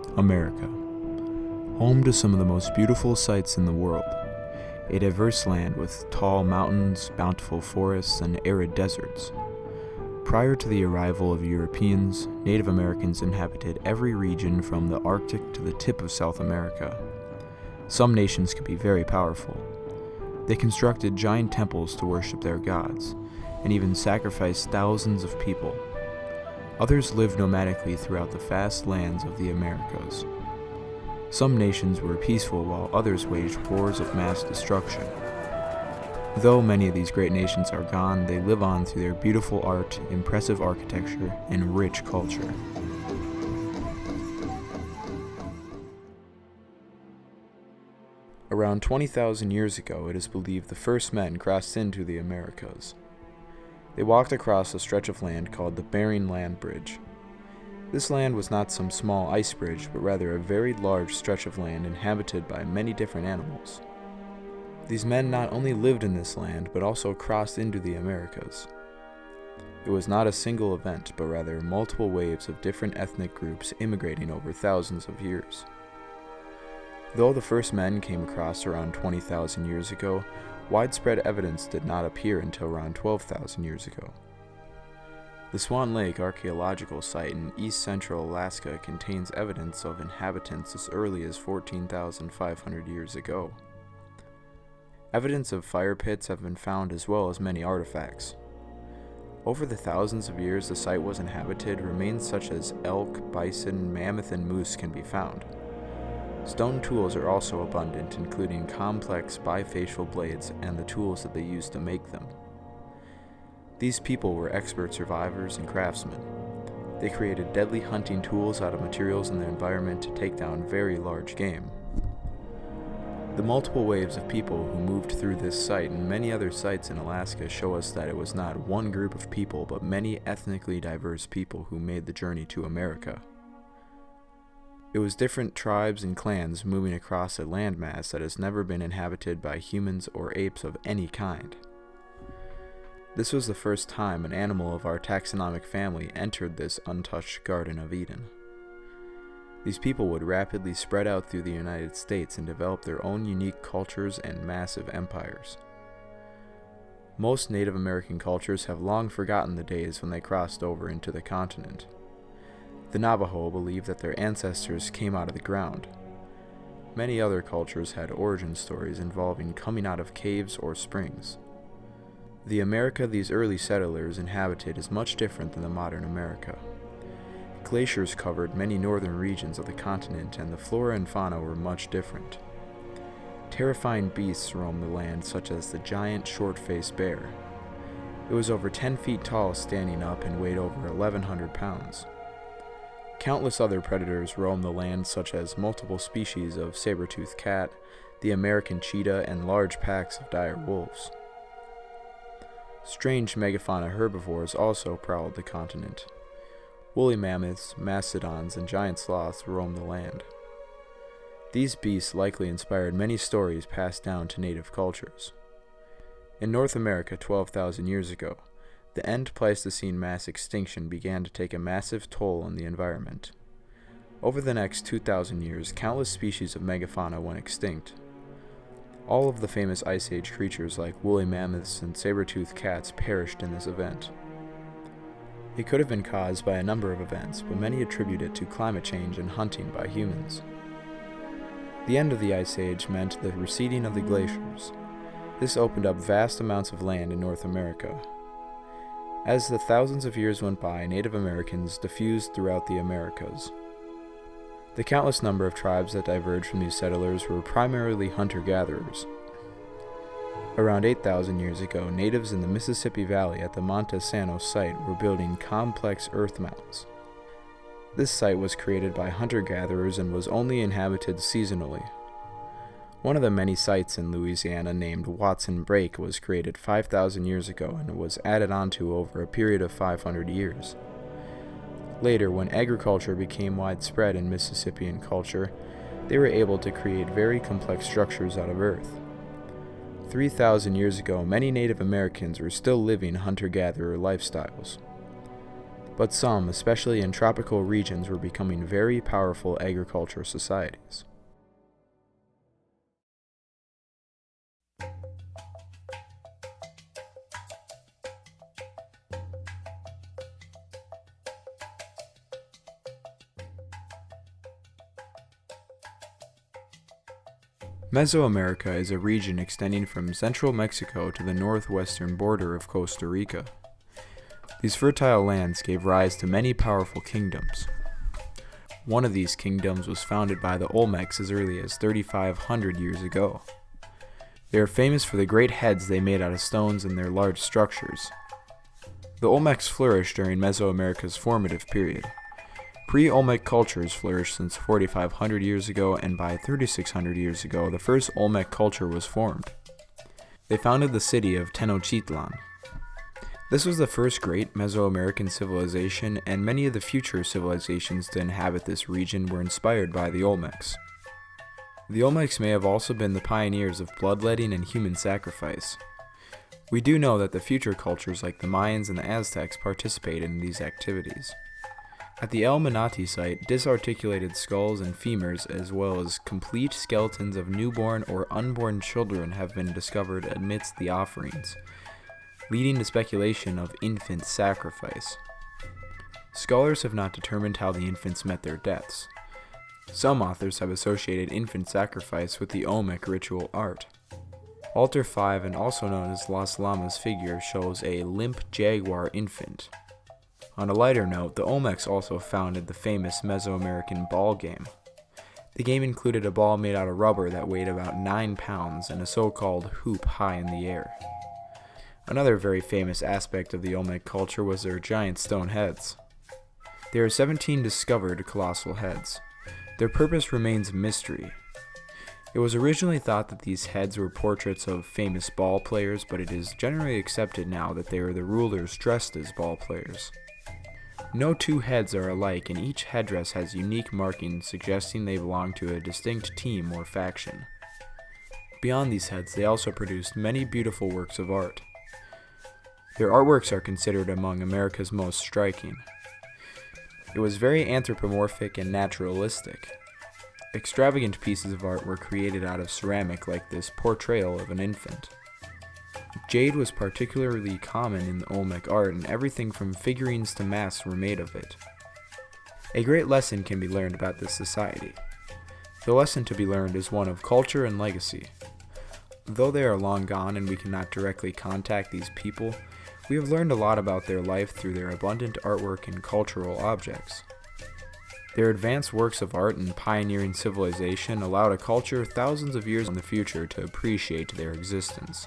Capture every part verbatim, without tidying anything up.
America, home to some of the most beautiful sights in the world, a diverse land with tall mountains, bountiful forests, and arid deserts. Prior to the arrival of Europeans, Native Americans inhabited every region from the Arctic to the tip of South America. Some nations could be very powerful. They constructed giant temples to worship their gods, and even sacrificed thousands of people. Others lived nomadically throughout the vast lands of the Americas. Some nations were peaceful while others waged wars of mass destruction. Though many of these great nations are gone, they live on through their beautiful art, impressive architecture, and rich culture. Around twenty thousand years ago, it is believed the first men crossed into the Americas. They walked across a stretch of land called the Bering Land Bridge. This land was not some small ice bridge, but rather a very large stretch of land inhabited by many different animals. These men not only lived in this land, but also crossed into the Americas. It was not a single event, but rather multiple waves of different ethnic groups immigrating over thousands of years. Though the first men came across around twenty thousand years ago, widespread evidence did not appear until around twelve thousand years ago. The Swan Lake archaeological site in east central Alaska contains evidence of inhabitants as early as fourteen thousand five hundred years ago. Evidence of fire pits have been found as well as many artifacts. Over the thousands of years the site was inhabited, remains such as elk, bison, mammoth, and moose can be found. Stone tools are also abundant, including complex bifacial blades and the tools that they used to make them. These people were expert survivors and craftsmen. They created deadly hunting tools out of materials in their environment to take down very large game. The multiple waves of people who moved through this site and many other sites in Alaska show us that it was not one group of people, but many ethnically diverse people who made the journey to America. It was different tribes and clans moving across a landmass that has never been inhabited by humans or apes of any kind. This was the first time an animal of our taxonomic family entered this untouched Garden of Eden. These people would rapidly spread out through the United States and develop their own unique cultures and massive empires. Most Native American cultures have long forgotten the days when they crossed over into the continent. The Navajo believed that their ancestors came out of the ground. Many other cultures had origin stories involving coming out of caves or springs. The America these early settlers inhabited is much different than the modern America. Glaciers covered many northern regions of the continent, and the flora and fauna were much different. Terrifying beasts roamed the land, such as the giant short-faced bear. It was over ten feet tall standing up and weighed over eleven hundred pounds. Countless other predators roam the land, such as multiple species of saber-toothed cat, the American cheetah, and large packs of dire wolves. Strange megafauna herbivores also prowled the continent. Woolly mammoths, mastodons, and giant sloths roamed the land. These beasts likely inspired many stories passed down to native cultures. In North America twelve thousand years ago, the end Pleistocene mass extinction began to take a massive toll on the environment. Over the next two thousand years, countless species of megafauna went extinct. All of the famous Ice Age creatures like woolly mammoths and saber-toothed cats perished in this event. It could have been caused by a number of events, but many attribute it to climate change and hunting by humans. The end of the Ice Age meant the receding of the glaciers. This opened up vast amounts of land in North America. As the thousands of years went by, Native Americans diffused throughout the Americas. The countless number of tribes that diverged from these settlers were primarily hunter-gatherers. Around eight thousand years ago, natives in the Mississippi Valley at the Monte Sano site were building complex earth mounds. This site was created by hunter-gatherers and was only inhabited seasonally. One of the many sites in Louisiana named Watson Brake was created five thousand years ago and was added onto over a period of five hundred years. Later, when agriculture became widespread in Mississippian culture, they were able to create very complex structures out of earth. three thousand years ago, many Native Americans were still living hunter-gatherer lifestyles. but some, especially in tropical regions, were becoming very powerful agricultural societies. Mesoamerica is a region extending from central Mexico to the northwestern border of Costa Rica. These fertile lands gave rise to many powerful kingdoms. One of these kingdoms was founded by the Olmecs as early as thirty-five hundred years ago. They are famous for the great heads they made out of stones and their large structures. The Olmecs flourished during Mesoamerica's formative period. Pre-Olmec cultures flourished since forty-five hundred years ago, and by thirty-six hundred years ago, the first Olmec culture was formed. They founded the city of Tenochtitlan. This was the first great Mesoamerican civilization, and many of the future civilizations to inhabit this region were inspired by the Olmecs. The Olmecs may have also been the pioneers of bloodletting and human sacrifice. We do know that the future cultures like the Mayans and the Aztecs participated in these activities. At the El Manati site, disarticulated skulls and femurs, as well as complete skeletons of newborn or unborn children, have been discovered amidst the offerings, leading to speculation of infant sacrifice. Scholars have not determined how the infants met their deaths. Some authors have associated infant sacrifice with the Olmec ritual art. Altar five, and also known as Las Llamas figure, shows a limp jaguar infant. On a lighter note, the Olmecs also founded the famous Mesoamerican ball game. The game included a ball made out of rubber that weighed about nine pounds and a so-called hoop high in the air. Another very famous aspect of the Olmec culture was their giant stone heads. There are seventeen discovered colossal heads. Their purpose remains a mystery. It was originally thought that these heads were portraits of famous ball players, but it is generally accepted now that they are the rulers dressed as ball players. No two heads are alike, and each headdress has unique markings suggesting they belong to a distinct team or faction. Beyond these heads, they also produced many beautiful works of art. Their artworks are considered among America's most striking. It was very anthropomorphic and naturalistic. Extravagant pieces of art were created out of ceramic, like this portrayal of an infant. Jade was particularly common in the Olmec art, and everything from figurines to masks were made of it. A great lesson can be learned about this society. The lesson to be learned is one of culture and legacy. Though they are long gone and we cannot directly contact these people, we have learned a lot about their life through their abundant artwork and cultural objects. Their advanced works of art and pioneering civilization allowed a culture thousands of years in the future to appreciate their existence.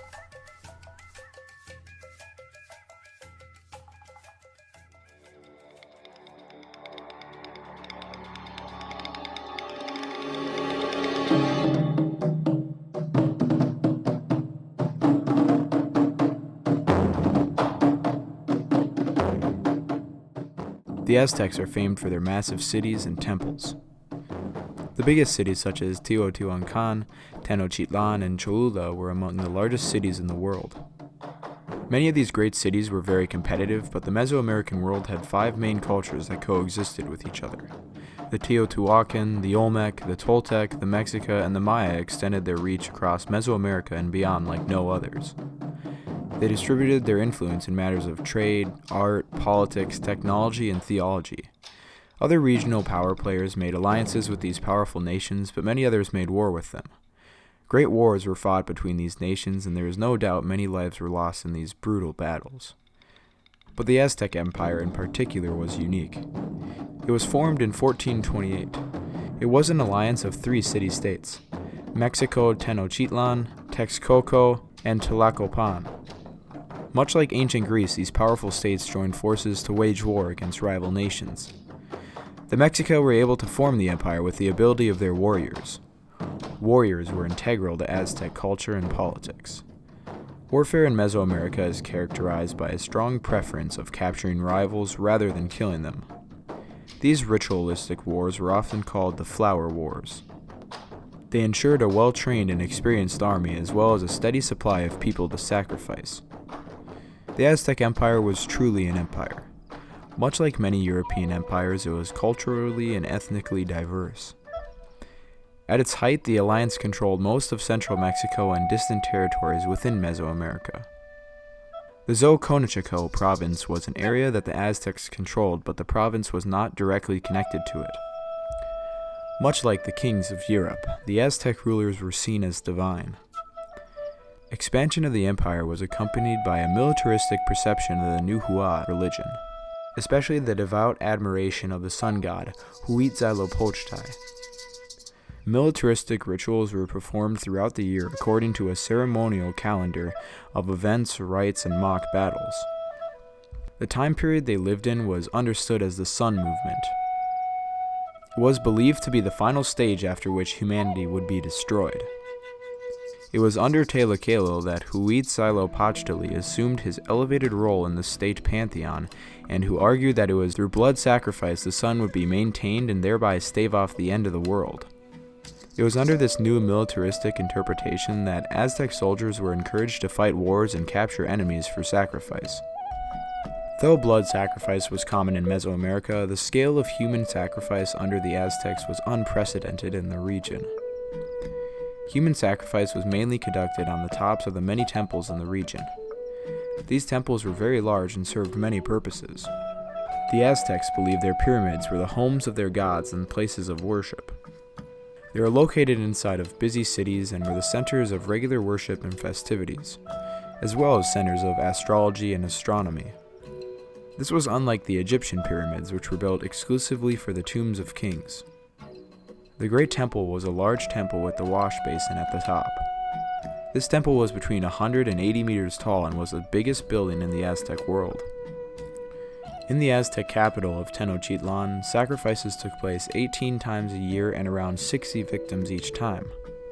The Aztecs are famed for their massive cities and temples. The biggest cities such as Teotihuacan, Tenochtitlan, and Cholula were among the largest cities in the world. Many of these great cities were very competitive, but the Mesoamerican world had five main cultures that coexisted with each other. The Teotihuacan, the Olmec, the Toltec, the Mexica, and the Maya extended their reach across Mesoamerica and beyond like no others. They distributed their influence in matters of trade, art, politics, technology, and theology. Other regional power players made alliances with these powerful nations, but many others made war with them. Great wars were fought between these nations, and there is no doubt many lives were lost in these brutal battles. But the Aztec Empire in particular was unique. It was formed in fourteen twenty-eight. It was an alliance of three city-states: Mexico, Tenochtitlan, Texcoco, and Tlacopan. Much like ancient Greece, these powerful states joined forces to wage war against rival nations. The Mexica were able to form the empire with the ability of their warriors. Warriors were integral to Aztec culture and politics. Warfare in Mesoamerica is characterized by a strong preference of capturing rivals rather than killing them. These ritualistic wars were often called the Flower Wars. They ensured a well-trained and experienced army as well as a steady supply of people to sacrifice. The Aztec Empire was truly an empire. Much like many European empires, it was culturally and ethnically diverse. At its height, the alliance controlled most of central Mexico and distant territories within Mesoamerica. The Xoconochco province was an area that the Aztecs controlled, but the province was not directly connected to it. Much like the kings of Europe, the Aztec rulers were seen as divine. Expansion of the empire was accompanied by a militaristic perception of the Nuhua religion, especially the devout admiration of the sun god Huitzilopochtli. Militaristic rituals were performed throughout the year according to a ceremonial calendar of events, rites, and mock battles. The time period they lived in was understood as the Sun Movement. It was believed to be the final stage after which humanity would be destroyed. It was under Tlacaelel that Huitzilopochtli assumed his elevated role in the state pantheon, and who argued that it was through blood sacrifice the sun would be maintained and thereby stave off the end of the world. It was under this new militaristic interpretation that Aztec soldiers were encouraged to fight wars and capture enemies for sacrifice. Though blood sacrifice was common in Mesoamerica, the scale of human sacrifice under the Aztecs was unprecedented in the region. Human sacrifice was mainly conducted on the tops of the many temples in the region. These temples were very large and served many purposes. The Aztecs believed their pyramids were the homes of their gods and places of worship. They were located inside of busy cities and were the centers of regular worship and festivities, as well as centers of astrology and astronomy. This was unlike the Egyptian pyramids, which were built exclusively for the tombs of kings. The Great Temple was a large temple with the wash basin at the top. This temple was between one hundred eighty meters tall and was the biggest building in the Aztec world. In the Aztec capital of Tenochtitlan, sacrifices took place eighteen times a year and around sixty victims each time.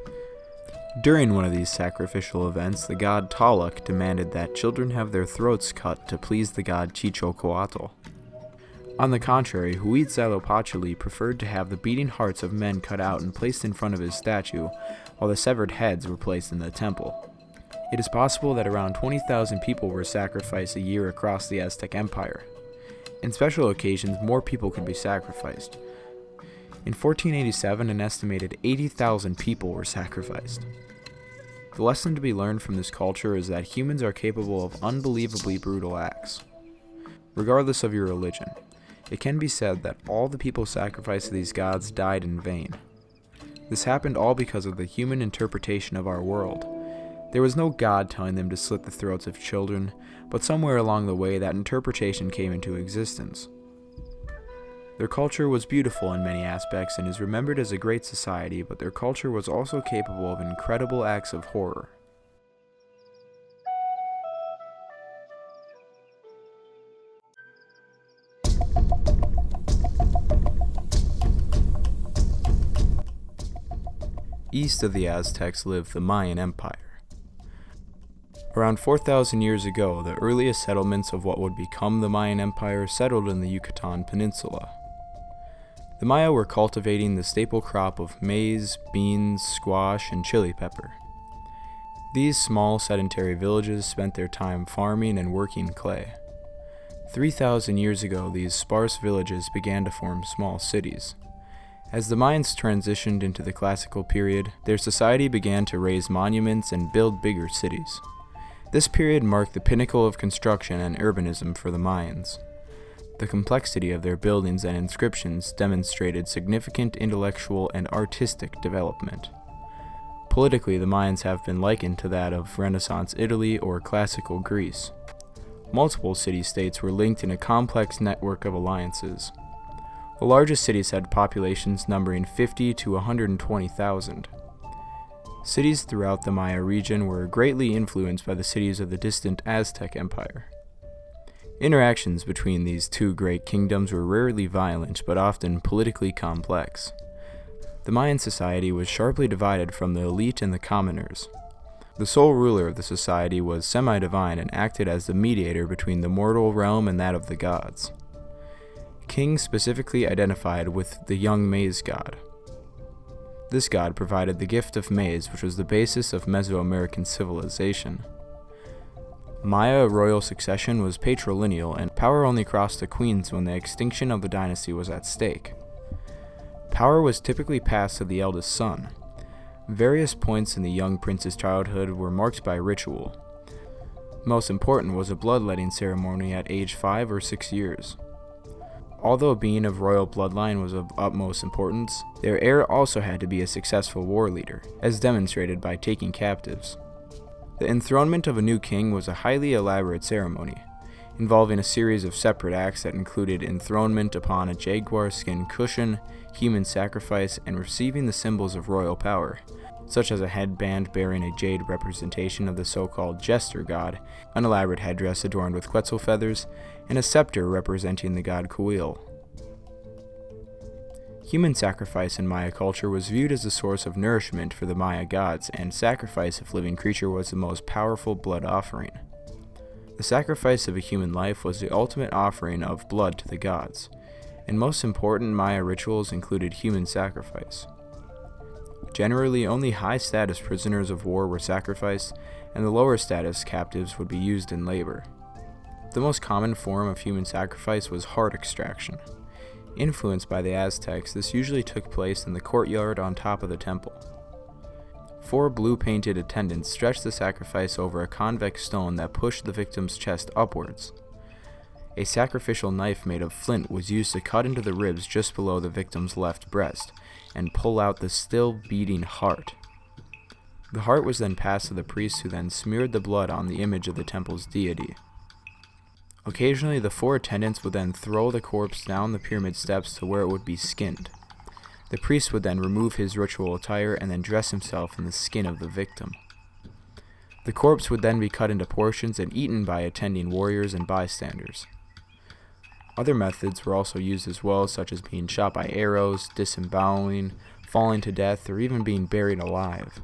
During one of these sacrificial events, the god Tlaloc demanded that children have their throats cut to please the god Chichocoatl. On the contrary, Huitzilopochtli preferred to have the beating hearts of men cut out and placed in front of his statue, while the severed heads were placed in the temple. It is possible that around twenty thousand people were sacrificed a year across the Aztec Empire. In special occasions, more people could be sacrificed. In fourteen eighty-seven, an estimated eighty thousand people were sacrificed. The lesson to be learned from this culture is that humans are capable of unbelievably brutal acts. Regardless of your religion, it can be said that all the people sacrificed to these gods died in vain. This happened all because of the human interpretation of our world. There was no god telling them to slit the throats of children, but somewhere along the way that interpretation came into existence. Their culture was beautiful in many aspects and is remembered as a great society, but their culture was also capable of incredible acts of horror. East of the Aztecs lived the Mayan Empire. Around four thousand years ago, the earliest settlements of what would become the Mayan Empire settled in the Yucatan Peninsula. The Maya were cultivating the staple crop of maize, beans, squash, and chili pepper. These small sedentary villages spent their time farming and working clay. three thousand years ago, these sparse villages began to form small cities. As the Mayans transitioned into the classical period, their society began to raise monuments and build bigger cities. This period marked the pinnacle of construction and urbanism for the Mayans. The complexity of their buildings and inscriptions demonstrated significant intellectual and artistic development. Politically, the Mayans have been likened to that of Renaissance Italy or classical Greece. Multiple city-states were linked in a complex network of alliances. The largest cities had populations numbering fifty to one hundred twenty thousand. Cities throughout the Maya region were greatly influenced by the cities of the distant Aztec Empire. Interactions between these two great kingdoms were rarely violent, but often politically complex. The Mayan society was sharply divided from the elite and the commoners. The sole ruler of the society was semi-divine and acted as the mediator between the mortal realm and that of the gods. Kings specifically identified with the young maize god. This god provided the gift of maize, which was the basis of Mesoamerican civilization. Maya royal succession was patrilineal, and power only crossed to queens when the extinction of the dynasty was at stake. Power was typically passed to the eldest son. Various points in the young prince's childhood were marked by ritual. Most important was a bloodletting ceremony at age five or six years. Although being of royal bloodline was of utmost importance, their heir also had to be a successful war leader, as demonstrated by taking captives. The enthronement of a new king was a highly elaborate ceremony, involving a series of separate acts that included enthronement upon a jaguar skin cushion, human sacrifice, and receiving the symbols of royal power, such as a headband bearing a jade representation of the so-called jester god, an elaborate headdress adorned with quetzal feathers, and a scepter representing the god Kuil. Human sacrifice in Maya culture was viewed as a source of nourishment for the Maya gods, and sacrifice of living creature was the most powerful blood offering. The sacrifice of a human life was the ultimate offering of blood to the gods, and most important Maya rituals included human sacrifice. Generally, only high-status prisoners of war were sacrificed, and the lower-status captives would be used in labor. The most common form of human sacrifice was heart extraction. Influenced by the Aztecs, this usually took place in the courtyard on top of the temple. Four blue-painted attendants stretched the sacrifice over a convex stone that pushed the victim's chest upwards. A sacrificial knife made of flint was used to cut into the ribs just below the victim's left breast and pull out the still beating heart. The heart was then passed to the priest, who then smeared the blood on the image of the temple's deity. Occasionally, the four attendants would then throw the corpse down the pyramid steps to where it would be skinned. The priest would then remove his ritual attire and then dress himself in the skin of the victim. The corpse would then be cut into portions and eaten by attending warriors and bystanders. Other methods were also used as well, such as being shot by arrows, disemboweling, falling to death, or even being buried alive.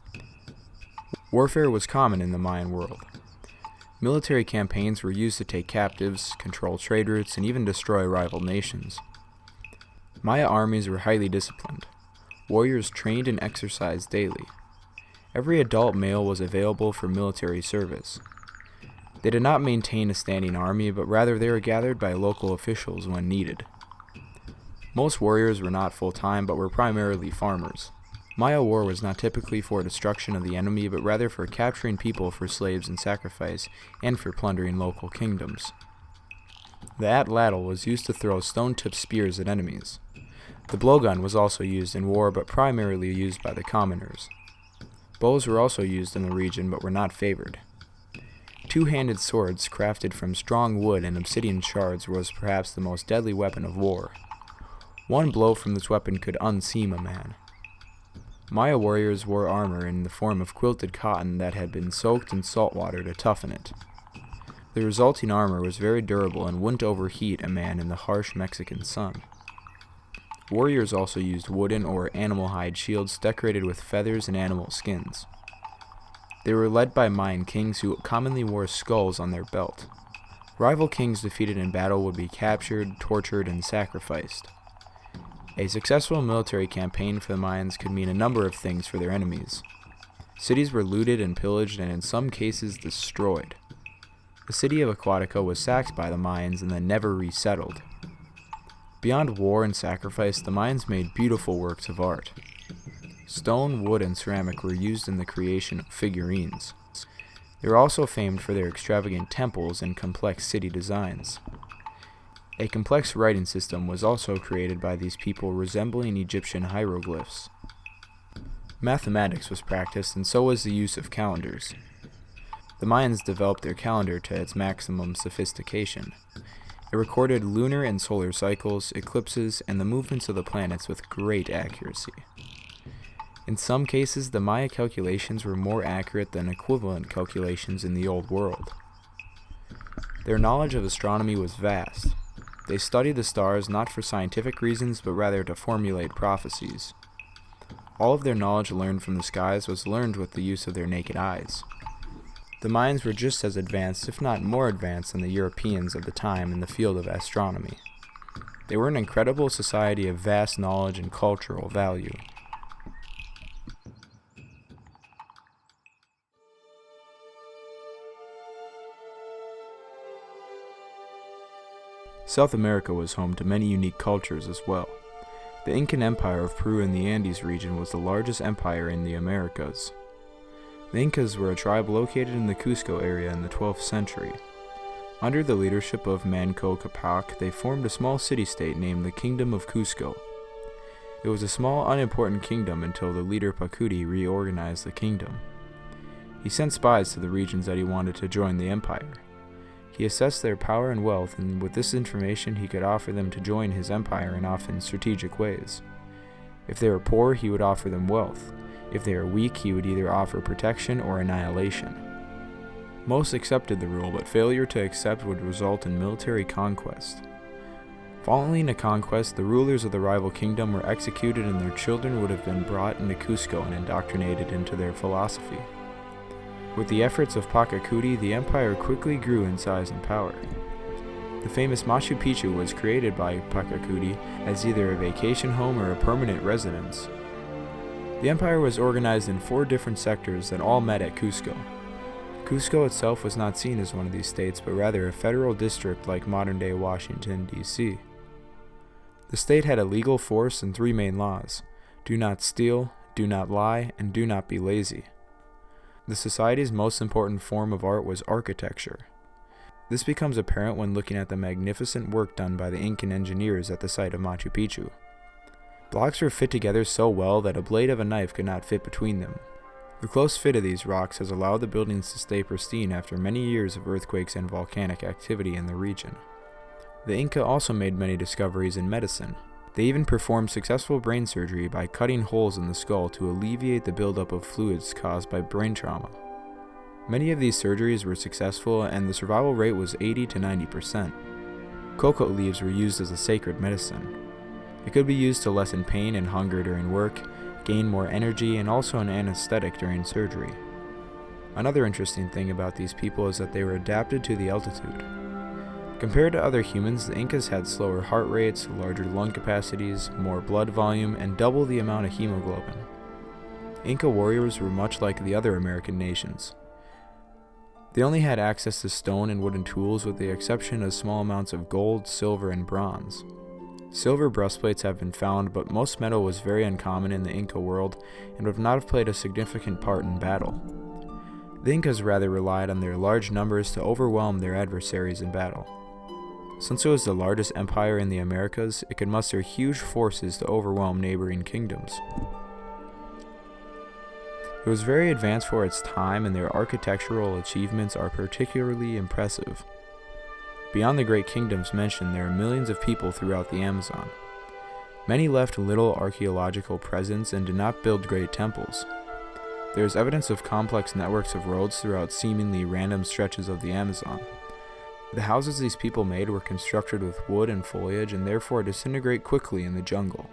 Warfare was common in the Mayan world. Military campaigns were used to take captives, control trade routes, and even destroy rival nations. Maya armies were highly disciplined. Warriors trained and exercised daily. Every adult male was available for military service. They did not maintain a standing army, but rather they were gathered by local officials when needed. Most warriors were not full-time, but were primarily farmers. Maya war was not typically for destruction of the enemy, but rather for capturing people for slaves and sacrifice, and for plundering local kingdoms. The atlatl was used to throw stone-tipped spears at enemies. The blowgun was also used in war, but primarily used by the commoners. Bows were also used in the region, but were not favored. Two-handed swords crafted from strong wood and obsidian shards was perhaps the most deadly weapon of war. One blow from this weapon could unseam a man. Maya warriors wore armor in the form of quilted cotton that had been soaked in salt water to toughen it. The resulting armor was very durable and wouldn't overheat a man in the harsh Mexican sun. Warriors also used wooden or animal hide shields decorated with feathers and animal skins. They were led by Mayan kings who commonly wore skulls on their belt. Rival kings defeated in battle would be captured, tortured, and sacrificed. A successful military campaign for the Mayans could mean a number of things for their enemies. Cities were looted and pillaged, and in some cases destroyed. The city of Aquatica was sacked by the Mayans and then never resettled. Beyond war and sacrifice, the Mayans made beautiful works of art. Stone, wood, and ceramic were used in the creation of figurines. They were also famed for their extravagant temples and complex city designs. A complex writing system was also created by these people, resembling Egyptian hieroglyphs. Mathematics was practiced, and so was the use of calendars. The Mayans developed their calendar to its maximum sophistication. It recorded lunar and solar cycles, eclipses, and the movements of the planets with great accuracy. In some cases, the Maya calculations were more accurate than equivalent calculations in the Old World. Their knowledge of astronomy was vast. They studied the stars not for scientific reasons, but rather to formulate prophecies. All of their knowledge learned from the skies was learned with the use of their naked eyes. The Mayans were just as advanced, if not more advanced, than the Europeans of the time in the field of astronomy. They were an incredible society of vast knowledge and cultural value. South America was home to many unique cultures as well. The Incan Empire of Peru in the Andes region was the largest empire in the Americas. The Incas were a tribe located in the Cusco area in the twelfth century. Under the leadership of Manco Capac, they formed a small city-state named the Kingdom of Cusco. It was a small, unimportant kingdom until the leader Pacuti reorganized the kingdom. He sent spies to the regions that he wanted to join the empire. He assessed their power and wealth, and with this information he could offer them to join his empire in often strategic ways. If they were poor, he would offer them wealth. If they were weak, he would either offer protection or annihilation. Most accepted the rule, but failure to accept would result in military conquest. Following a conquest, the rulers of the rival kingdom were executed and their children would have been brought into Cusco and indoctrinated into their philosophy. With the efforts of Pachacuti, the empire quickly grew in size and power. The famous Machu Picchu was created by Pachacuti as either a vacation home or a permanent residence. The empire was organized in four different sectors that all met at Cusco. Cusco itself was not seen as one of these states, but rather a federal district like modern-day Washington, D C The state had a legal force and three main laws: do not steal, do not lie, and do not be lazy. The society's most important form of art was architecture. This becomes apparent when looking at the magnificent work done by the Incan engineers at the site of Machu Picchu. Blocks were fit together so well that a blade of a knife could not fit between them. The close fit of these rocks has allowed the buildings to stay pristine after many years of earthquakes and volcanic activity in the region. The Inca also made many discoveries in medicine. They even performed successful brain surgery by cutting holes in the skull to alleviate the buildup of fluids caused by brain trauma. Many of these surgeries were successful and the survival rate was eighty to ninety percent. Cocoa leaves were used as a sacred medicine. It could be used to lessen pain and hunger during work, gain more energy, and also an anesthetic during surgery. Another interesting thing about these people is that they were adapted to the altitude. Compared to other humans, the Incas had slower heart rates, larger lung capacities, more blood volume, and double the amount of hemoglobin. Inca warriors were much like the other American nations. They only had access to stone and wooden tools with the exception of small amounts of gold, silver, and bronze. Silver breastplates have been found, but most metal was very uncommon in the Inca world and would not have played a significant part in battle. The Incas rather relied on their large numbers to overwhelm their adversaries in battle. Since it was the largest empire in the Americas, it could muster huge forces to overwhelm neighboring kingdoms. It was very advanced for its time, and their architectural achievements are particularly impressive. Beyond the great kingdoms mentioned, there are millions of people throughout the Amazon. Many left little archaeological presence and did not build great temples. There is evidence of complex networks of roads throughout seemingly random stretches of the Amazon. The houses these people made were constructed with wood and foliage and therefore disintegrate quickly in the jungle.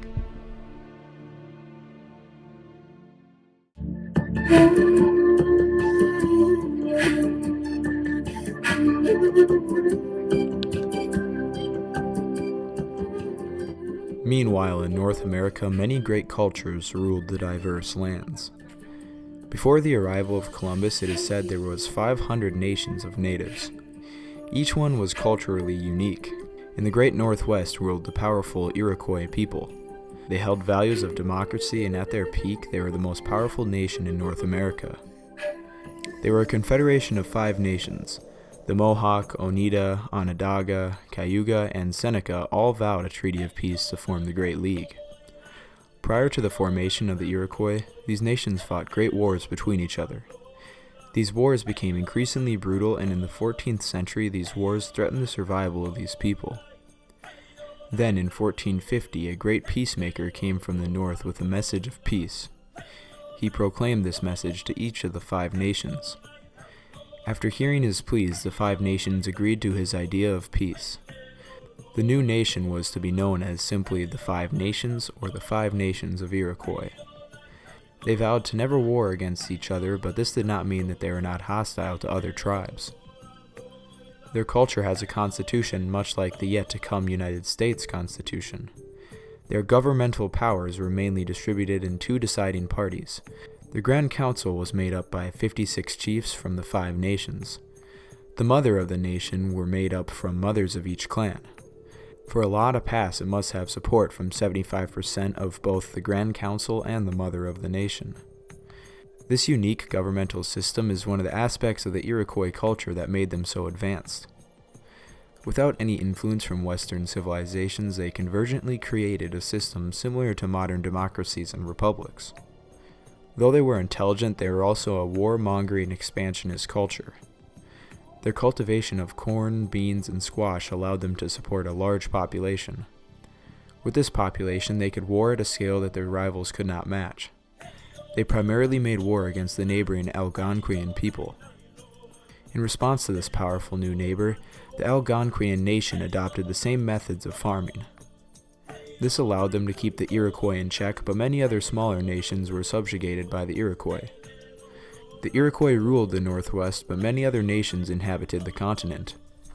Meanwhile, in North America, many great cultures ruled the diverse lands. Before the arrival of Columbus, it is said there was five hundred nations of natives. Each one was culturally unique. In the great Northwest ruled the powerful Iroquois people. They held values of democracy, and at their peak, they were the most powerful nation in North America. They were a confederation of five nations. The Mohawk, Oneida, Onondaga, Cayuga, and Seneca all vowed a treaty of peace to form the Great League. Prior to the formation of the Iroquois, these nations fought great wars between each other. These wars became increasingly brutal, and in the fourteenth century these wars threatened the survival of these people. Then in fourteen fifty, a great peacemaker came from the north with a message of peace. He proclaimed this message to each of the five nations. After hearing his pleas, the five nations agreed to his idea of peace. The new nation was to be known as simply the Five Nations or the Five Nations of Iroquois. They vowed to never war against each other, but this did not mean that they were not hostile to other tribes. Their culture has a constitution much like the yet-to-come United States Constitution. Their governmental powers were mainly distributed in two deciding parties. The Grand Council was made up by fifty-six chiefs from the five nations. The mother of the nation were made up from mothers of each clan. For a law to pass, it must have support from seventy-five percent of both the Grand Council and the mother of the nation. This unique governmental system is one of the aspects of the Iroquois culture that made them so advanced. Without any influence from Western civilizations, they convergently created a system similar to modern democracies and republics. Though they were intelligent, they were also a warmongering expansionist culture. Their cultivation of corn, beans, and squash allowed them to support a large population. With this population, they could war at a scale that their rivals could not match. They primarily made war against the neighboring Algonquian people. In response to this powerful new neighbor, the Algonquian nation adopted the same methods of farming. This allowed them to keep the Iroquois in check, but many other smaller nations were subjugated by the Iroquois. The Iroquois ruled the Northwest, but many other nations inhabited the continent.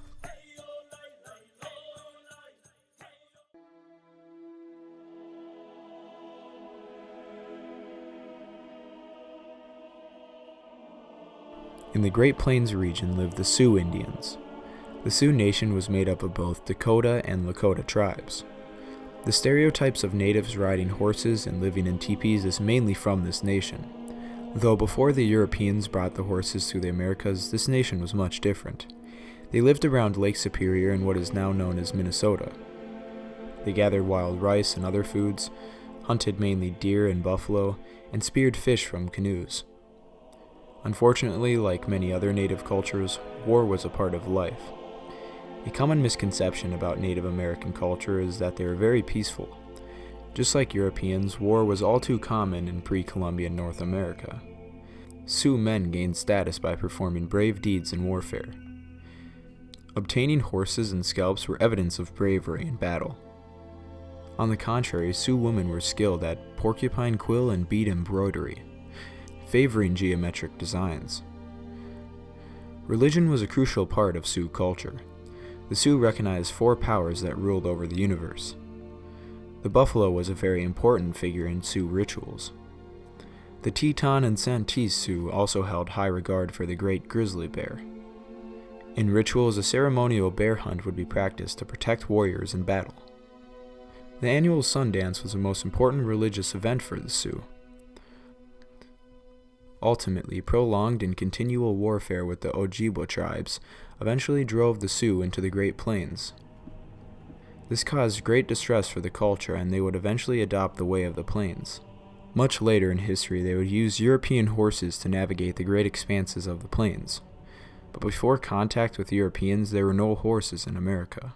In the Great Plains region lived the Sioux Indians. The Sioux nation was made up of both Dakota and Lakota tribes. The stereotypes of natives riding horses and living in teepees is mainly from this nation. Though before the Europeans brought the horses to the Americas, this nation was much different. They lived around Lake Superior in what is now known as Minnesota. They gathered wild rice and other foods, hunted mainly deer and buffalo, and speared fish from canoes. Unfortunately, like many other native cultures, war was a part of life. A common misconception about Native American culture is that they are very peaceful. Just like Europeans, war was all too common in pre-Columbian North America. Sioux men gained status by performing brave deeds in warfare. Obtaining horses and scalps were evidence of bravery in battle. On the contrary, Sioux women were skilled at porcupine quill and bead embroidery, favoring geometric designs. Religion was a crucial part of Sioux culture. The Sioux recognized four powers that ruled over the universe. The buffalo was a very important figure in Sioux rituals. The Teton and Santee Sioux also held high regard for the great grizzly bear. In rituals, a ceremonial bear hunt would be practiced to protect warriors in battle. The annual Sundance was the most important religious event for the Sioux. Ultimately, prolonged and continual warfare with the Ojibwa tribes eventually drove the Sioux into the Great Plains. This caused great distress for the culture, and they would eventually adopt the way of the plains. Much later in history, they would use European horses to navigate the great expanses of the plains. But before contact with Europeans, there were no horses in America.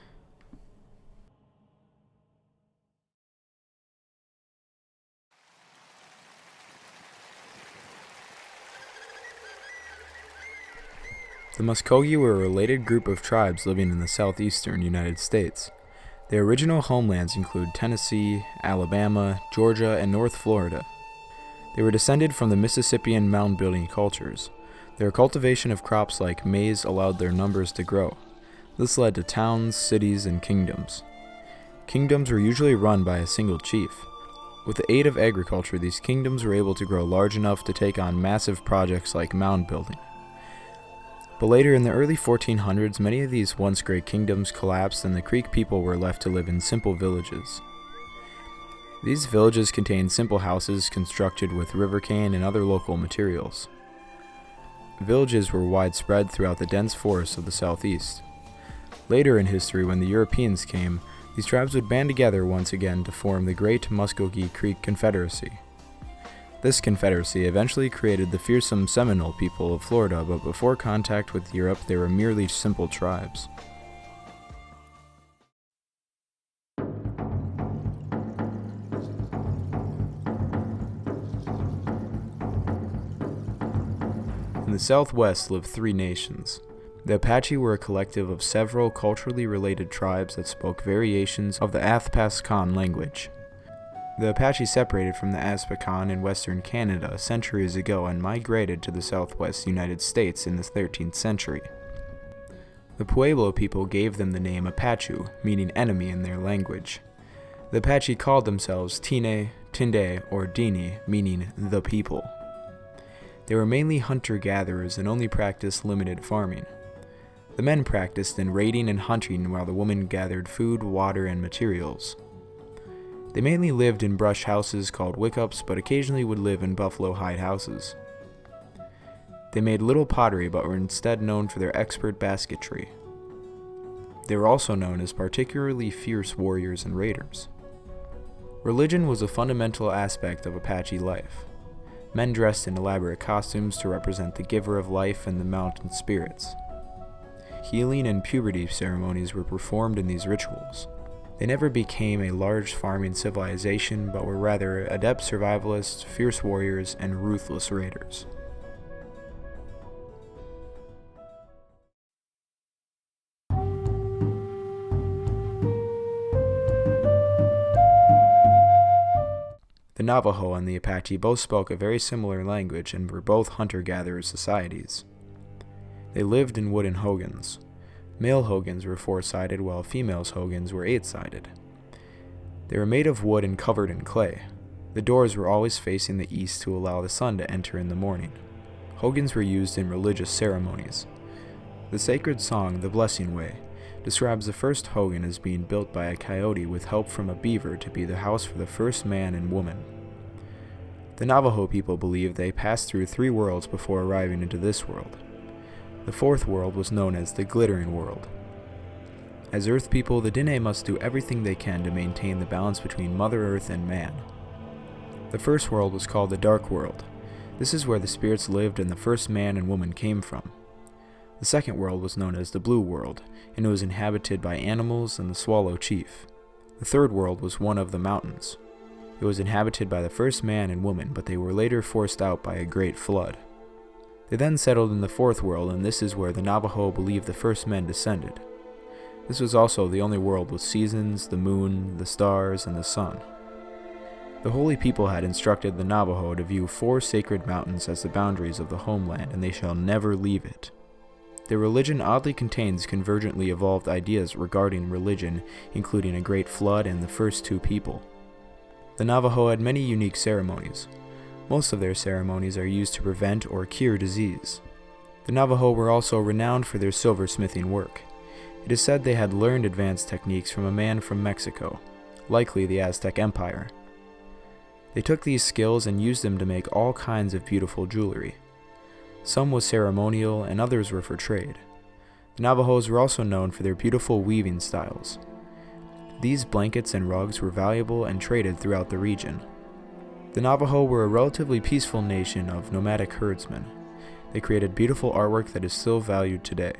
The Muskogee were a related group of tribes living in the southeastern United States. Their original homelands include Tennessee, Alabama, Georgia, and North Florida. They were descended from the Mississippian mound-building cultures. Their cultivation of crops like maize allowed their numbers to grow. This led to towns, cities, and kingdoms. Kingdoms were usually run by a single chief. With the aid of agriculture, these kingdoms were able to grow large enough to take on massive projects like mound building. But later in the early fourteen hundreds, many of these once great kingdoms collapsed and the Creek people were left to live in simple villages. These villages contained simple houses constructed with river cane and other local materials. Villages were widespread throughout the dense forests of the southeast. Later in history, when the Europeans came, these tribes would band together once again to form the Great Muskogee Creek Confederacy. This confederacy eventually created the fearsome Seminole people of Florida, but before contact with Europe, they were merely simple tribes. In the Southwest lived three nations. The Apache were a collective of several culturally related tribes that spoke variations of the Athapascan language. The Apache separated from the Azpacan in western Canada centuries ago and migrated to the southwest United States in the thirteenth century. The Pueblo people gave them the name Apache, meaning enemy in their language. The Apache called themselves Tine, Tinde, or Dini, meaning the people. They were mainly hunter-gatherers and only practiced limited farming. The men practiced in raiding and hunting while the women gathered food, water, and materials. They mainly lived in brush houses called wickups, but occasionally would live in buffalo hide houses. They made little pottery but were instead known for their expert basketry. They were also known as particularly fierce warriors and raiders. Religion was a fundamental aspect of Apache life. Men dressed in elaborate costumes to represent the giver of life and the mountain spirits. Healing and puberty ceremonies were performed in these rituals. They never became a large farming civilization, but were rather adept survivalists, fierce warriors, and ruthless raiders. The Navajo and the Apache both spoke a very similar language and were both hunter-gatherer societies. They lived in wooden hogans. Male hogans were four-sided, while female hogans were eight-sided. They were made of wood and covered in clay. The doors were always facing the east to allow the sun to enter in the morning. Hogans were used in religious ceremonies. The sacred song, The Blessing Way, describes the first hogan as being built by a coyote with help from a beaver to be the house for the first man and woman. The Navajo people believed they passed through three worlds before arriving into this world. The fourth world was known as the Glittering World. As Earth people, the Diné must do everything they can to maintain the balance between Mother Earth and man. The first world was called the Dark World. This is where the spirits lived and the first man and woman came from. The second world was known as the Blue World, and it was inhabited by animals and the Swallow Chief. The third world was one of the mountains. It was inhabited by the first man and woman, but they were later forced out by a great flood. They then settled in the fourth world, and this is where the Navajo believed the first men descended. This was also the only world with seasons, the moon, the stars, and the sun. The holy people had instructed the Navajo to view four sacred mountains as the boundaries of the homeland, and they shall never leave it. Their religion oddly contains convergently evolved ideas regarding religion, including a great flood and the first two people. The Navajo had many unique ceremonies. Most of their ceremonies are used to prevent or cure disease. The Navajo were also renowned for their silversmithing work. It is said they had learned advanced techniques from a man from Mexico, likely the Aztec Empire. They took these skills and used them to make all kinds of beautiful jewelry. Some was ceremonial and others were for trade. The Navajos were also known for their beautiful weaving styles. These blankets and rugs were valuable and traded throughout the region. The Navajo were a relatively peaceful nation of nomadic herdsmen. They created beautiful artwork that is still valued today.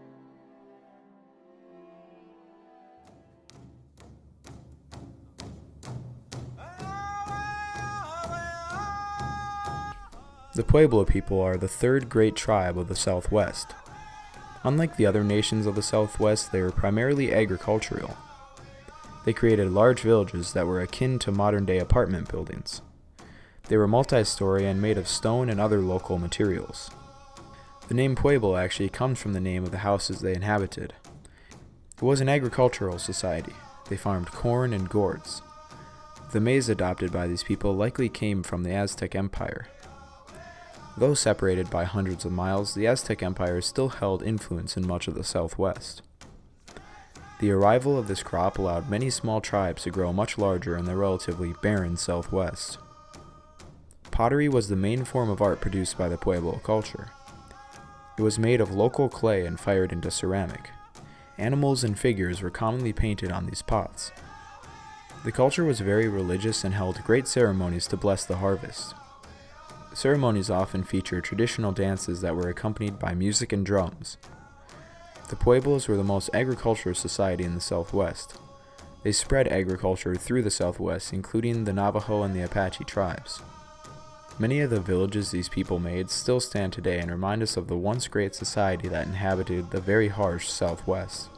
The Pueblo people are the third great tribe of the Southwest. Unlike the other nations of the Southwest, they were primarily agricultural. They created large villages that were akin to modern-day apartment buildings. They were multi-story and made of stone and other local materials. The name Pueblo actually comes from the name of the houses they inhabited. It was an agricultural society. They farmed corn and gourds. The maize adopted by these people likely came from the Aztec Empire. Though separated by hundreds of miles, the Aztec Empire still held influence in much of the Southwest. The arrival of this crop allowed many small tribes to grow much larger in the relatively barren Southwest. Pottery was the main form of art produced by the Pueblo culture. It was made of local clay and fired into ceramic. Animals and figures were commonly painted on these pots. The culture was very religious and held great ceremonies to bless the harvest. Ceremonies often featured traditional dances that were accompanied by music and drums. The Pueblos were the most agricultural society in the Southwest. They spread agriculture through the Southwest, including the Navajo and the Apache tribes. Many of the villages these people made still stand today and remind us of the once great society that inhabited the very harsh Southwest.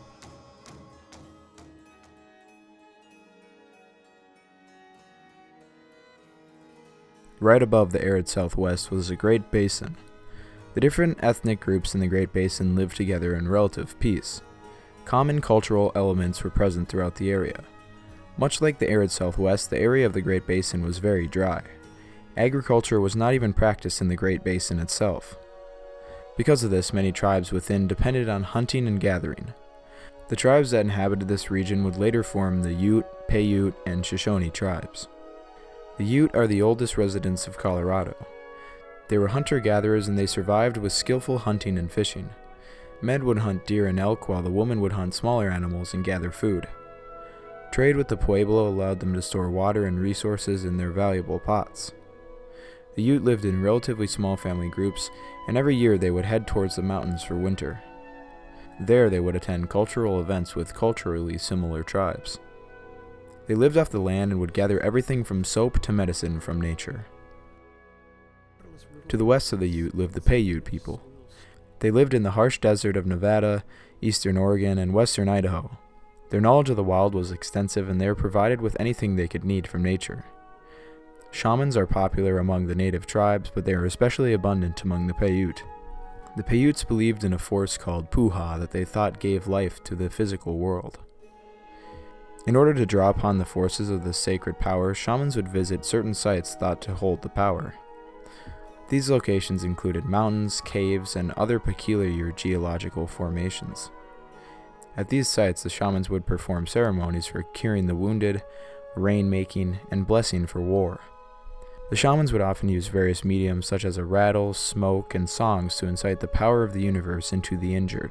Right above the arid Southwest was the Great Basin. The different ethnic groups in the Great Basin lived together in relative peace. Common cultural elements were present throughout the area. Much like the arid Southwest, the area of the Great Basin was very dry. Agriculture was not even practiced in the Great Basin itself. Because of this, many tribes within depended on hunting and gathering. The tribes that inhabited this region would later form the Ute, Paiute, and Shoshone tribes. The Ute are the oldest residents of Colorado. They were hunter-gatherers and they survived with skillful hunting and fishing. Men would hunt deer and elk while the women would hunt smaller animals and gather food. Trade with the Pueblo allowed them to store water and resources in their valuable pots. The Ute lived in relatively small family groups, and every year they would head towards the mountains for winter. There they would attend cultural events with culturally similar tribes. They lived off the land and would gather everything from soap to medicine from nature. To the west of the Ute lived the Paiute people. They lived in the harsh desert of Nevada, eastern Oregon, and western Idaho. Their knowledge of the wild was extensive and they were provided with anything they could need from nature. Shamans are popular among the native tribes, but they are especially abundant among the Paiute. The Paiutes believed in a force called Puha that they thought gave life to the physical world. In order to draw upon the forces of this sacred power, shamans would visit certain sites thought to hold the power. These locations included mountains, caves, and other peculiar geological formations. At these sites, the shamans would perform ceremonies for curing the wounded, rain-making, and blessing for war. The shamans would often use various mediums such as a rattle, smoke, and songs to incite the power of the universe into the injured.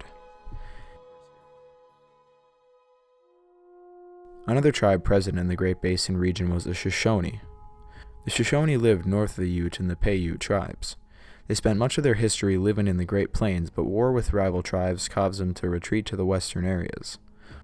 Another tribe present in the Great Basin region was the Shoshone. The Shoshone lived north of the Ute and the Paiute tribes. They spent much of their history living in the Great Plains, but war with rival tribes caused them to retreat to the western areas.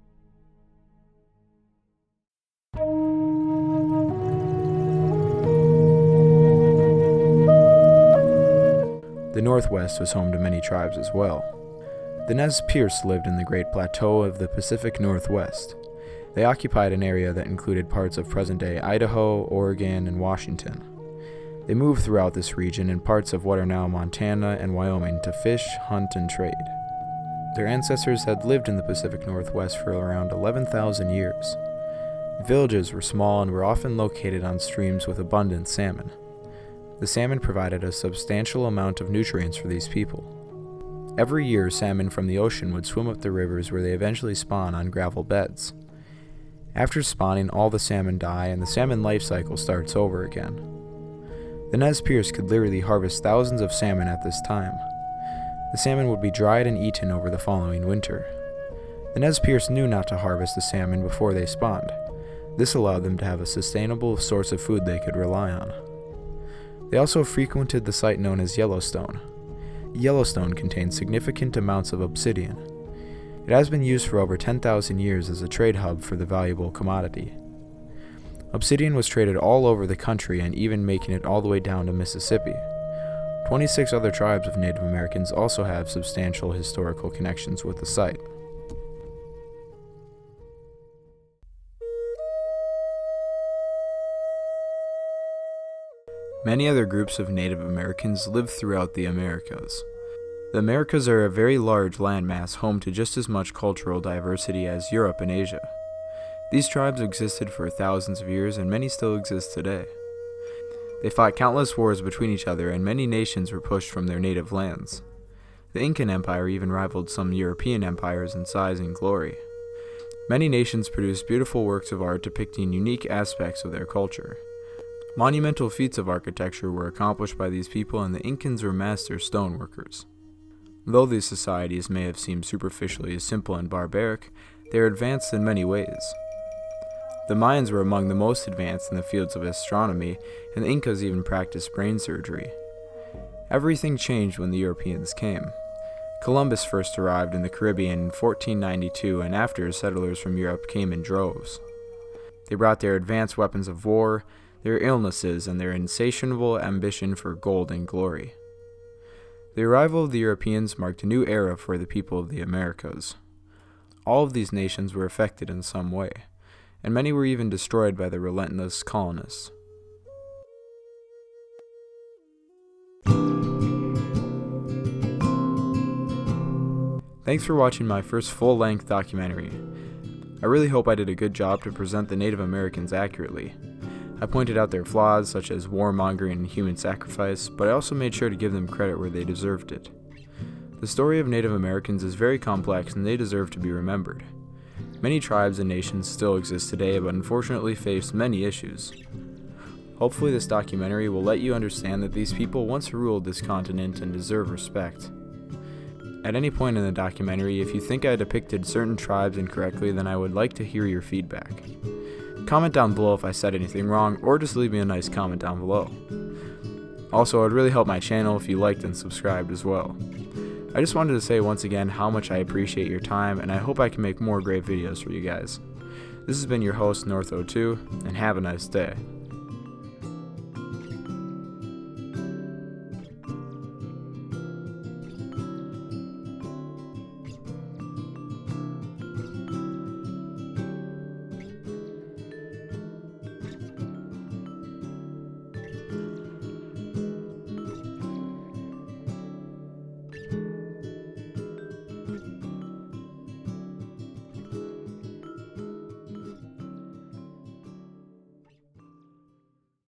The Northwest was home to many tribes as well. The Nez Perce lived in the Great Plateau of the Pacific Northwest. They occupied an area that included parts of present-day Idaho, Oregon, and Washington. They moved throughout this region and parts of what are now Montana and Wyoming to fish, hunt, and trade. Their ancestors had lived in the Pacific Northwest for around eleven thousand years. Villages were small and were often located on streams with abundant salmon. The salmon provided a substantial amount of nutrients for these people. Every year, salmon from the ocean would swim up the rivers where they eventually spawn on gravel beds. After spawning, all the salmon die and the salmon life cycle starts over again. The Nez Perce could literally harvest thousands of salmon at this time. The salmon would be dried and eaten over the following winter. The Nez Perce knew not to harvest the salmon before they spawned. This allowed them to have a sustainable source of food they could rely on. They also frequented the site known as Yellowstone. Yellowstone contains significant amounts of obsidian. It has been used for over ten thousand years as a trade hub for the valuable commodity. Obsidian was traded all over the country and even making it all the way down to Mississippi. twenty-six other tribes of Native Americans also have substantial historical connections with the site. Many other groups of Native Americans live throughout the Americas. The Americas are a very large landmass home to just as much cultural diversity as Europe and Asia. These tribes existed for thousands of years and many still exist today. They fought countless wars between each other and many nations were pushed from their native lands. The Incan Empire even rivaled some European empires in size and glory. Many nations produced beautiful works of art depicting unique aspects of their culture. Monumental feats of architecture were accomplished by these people and the Incans were master stoneworkers. Though these societies may have seemed superficially simple and barbaric, they are advanced in many ways. The Mayans were among the most advanced in the fields of astronomy, and the Incas even practiced brain surgery. Everything changed when the Europeans came. Columbus first arrived in the Caribbean in fourteen ninety-two, and after, settlers from Europe came in droves. They brought their advanced weapons of war, their illnesses, and their insatiable ambition for gold and glory. The arrival of the Europeans marked a new era for the people of the Americas. All of these nations were affected in some way, and many were even destroyed by the relentless colonists. Thanks for watching my first full-length documentary. I really hope I did a good job to present the Native Americans accurately. I pointed out their flaws, such as warmongering and human sacrifice, but I also made sure to give them credit where they deserved it. The story of Native Americans is very complex and they deserve to be remembered. Many tribes and nations still exist today, but unfortunately face many issues. Hopefully this documentary will let you understand that these people once ruled this continent and deserve respect. At any point in the documentary, if you think I depicted certain tribes incorrectly, then I would like to hear your feedback. Comment down below if I said anything wrong, or just leave me a nice comment down below. Also, it would really help my channel if you liked and subscribed as well. I just wanted to say once again how much I appreciate your time, and I hope I can make more great videos for you guys. This has been your host, North oh two, and have a nice day.